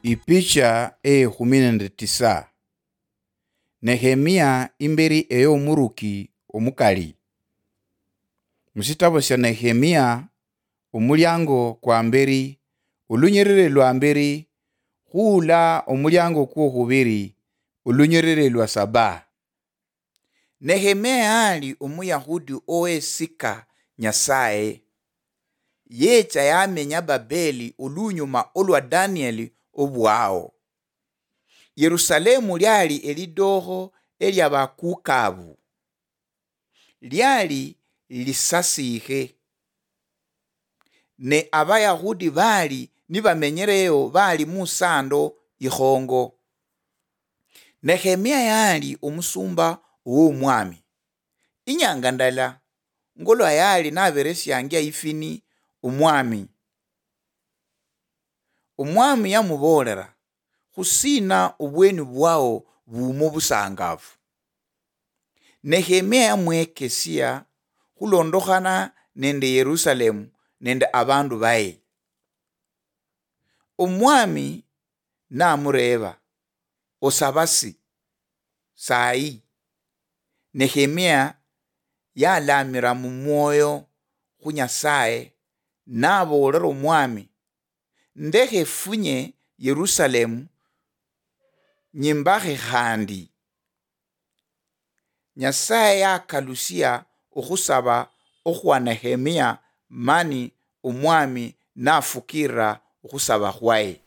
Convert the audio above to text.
Ipicha e19 Nehemia imberi eyo muruki omukali. Musitabo sya Nehemia omulyango kwa mberi ulunyerere lwa mberi hula omulyango kwa hubiri ulunyerere lwa saba. Nehemia ali omuyahudi oesika nyasaye yecha yamenya Babeli olunyuma olwa Danieli obwao. Yerusalemu lyali elidoho elyabakukabu lyali lisasihe ne abayahudi bali nibamenyereyo bali musando ihongo. Nehemia yali omusumba w'omwami inyanga ndala ngolwa yali naberesyangya ifini omwami yamubolera husina obweni bwao bumo busangavu. Nehemia yamwekesya hulondohana nende Yerusalemu nende abandu baye. Omwami namureba osabasi sayi. Nehemia yalamira mu mwoyo hu Nyasaye nabolera omwami ndehefunye Yerusalemu nyimbahe handi. Nyasaye yakalusya ohusaba ohwa Nehemia mani omwami nafukira ohusaba hwaye.